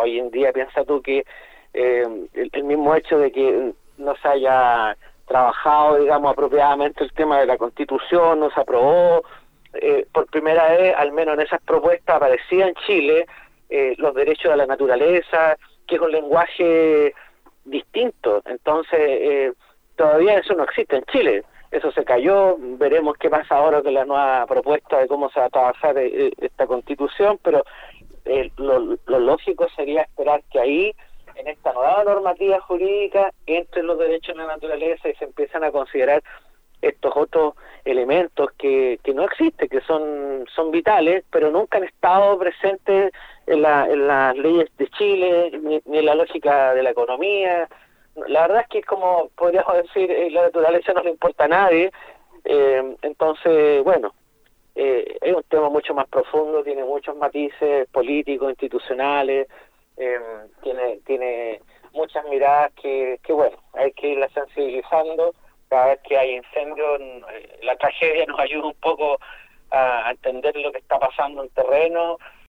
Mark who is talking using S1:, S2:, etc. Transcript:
S1: hoy en día piensa tú que el mismo hecho de que no se haya trabajado, digamos, apropiadamente el tema de la Constitución, no se aprobó, por primera vez, al menos en esas propuestas, aparecía en Chile los derechos de la naturaleza, que es un lenguaje distinto. Entonces, todavía eso no existe en Chile. Eso se cayó, veremos qué pasa ahora con la nueva propuesta de cómo se va a trabajar esta Constitución, pero lo lógico sería esperar que ahí, en esta nueva normativa jurídica, entren los derechos de la naturaleza y se empiezan a considerar estos otros elementos que no existen, que son vitales, pero nunca han estado presentes en las leyes de Chile, ni en la lógica de la economía. La verdad es que, como podríamos decir, la naturaleza no le importa a nadie. Entonces, bueno, es un tema mucho más profundo, tiene muchos matices políticos, institucionales, tiene muchas miradas que bueno, hay que irlas sensibilizando. Cada vez que hay incendios, la tragedia nos ayuda un poco a entender lo que está pasando en terreno,